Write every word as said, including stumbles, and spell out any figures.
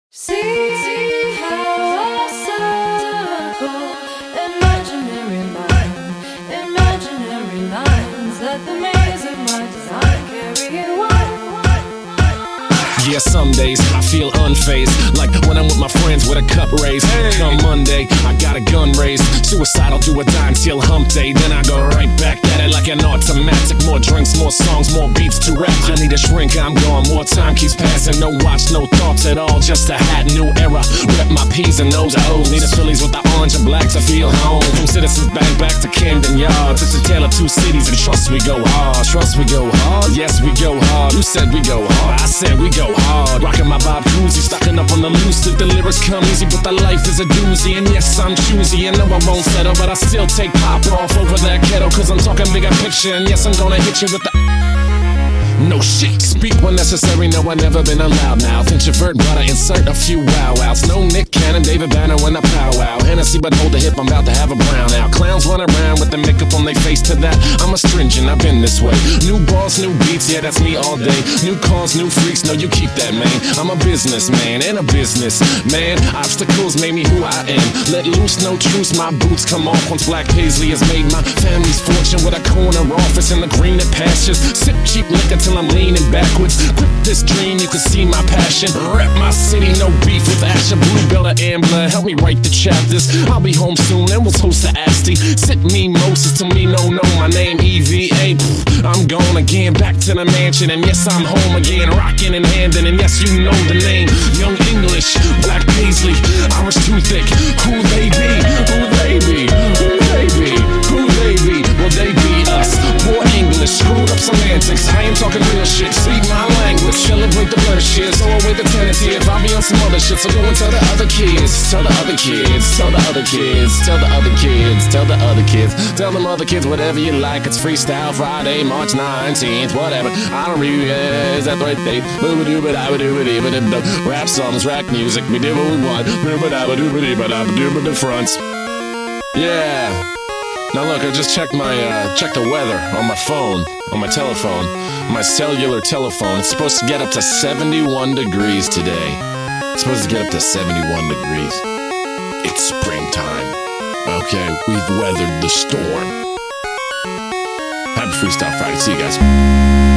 See how I circle imaginary lines, imaginary lines that the maze of my design carry one. Yeah, some days I feel unfazed, like when I'm with my friends with a cup raised. Hey. Come Monday, I got a gun raised. Suicidal, do or die until hump day. Then I go right back at it like an automatic. More drinks, more songs, more beats to rap. I need a shrink, I'm gone. More time keeps passing. No watch, no thoughts at all. Just a hat, new era. Rep my P's and those O's. Need a Phillies with the orange and black to feel home. From Citizens Bank back to Camden Yards. It's a tale of two cities, and trust we go hard. Trust we go hard. Yes, we go hard. You said we go hard. I said we go hard. Rocking my Bob Cousy, stocking up on the loose. The lyrics come easy, but the life is a doozy. And yes, I'm choosy, and no, I won't settle, but I still take pop off over that kettle. Cause I'm talking bigger picture, and yes, I'm gonna hit you with the no shit. Speak when necessary, no, I never been allowed now. Introvert, but I insert a few wow wows. No Nick Cannon, David Banner when I powwow. Hennessy, but hold the hip, I'm about to have a brown out. Clowns run around with the makeup on their face. To that, I'm astringent, I've been this way. New balls, new beats, yeah, that's me all day. New cars, new freaks, no, you keep that, man. I'm a businessman and a business man. Obstacles made me who I am. Let loose, no truce, my boots come off once Black Paisley has made my family's fortune with a corner office in the greener pastures. Sip cheap liquor till I'm leaning backwards. Grip this dream, you can see my passion. Rep my city, no beef with Asher. Bluebell or Ambler, help me write the chapters. I'll be home soon and we'll toast to Asti. Sit mimosas to me, no, no, my name E V A. Pff, I'm gone again, back to the mansion. And yes, I'm home again, rocking and handing. And yes, you know the name, Young English, Black Paisley, Irish Too Thick. Who they be? Who they be? Who they be? Who they be? Will they be us? Poor English, screwed up semantics. I ain't talking real shit, speak my language. Celebrate the birth shit, so away the tentative. I'll be on some other shit, so go and tell the other kids. Tell the other kids, tell the other kids, tell the other kids, tell the other kids, tell them other kids whatever you like. It's Freestyle Friday, March nineteenth, whatever. I don't really, yeah, is that the right date? Rap songs, rap music, we do what we want. The fronts. Yeah. Now look, I just checked my, uh, checked the weather on my phone, on my telephone, my cellular telephone. It's supposed to get up to seventy-one degrees today. It's supposed to get up to seventy-one degrees. It's springtime. Okay, we've weathered the storm. Happy Freestyle Friday. See you guys.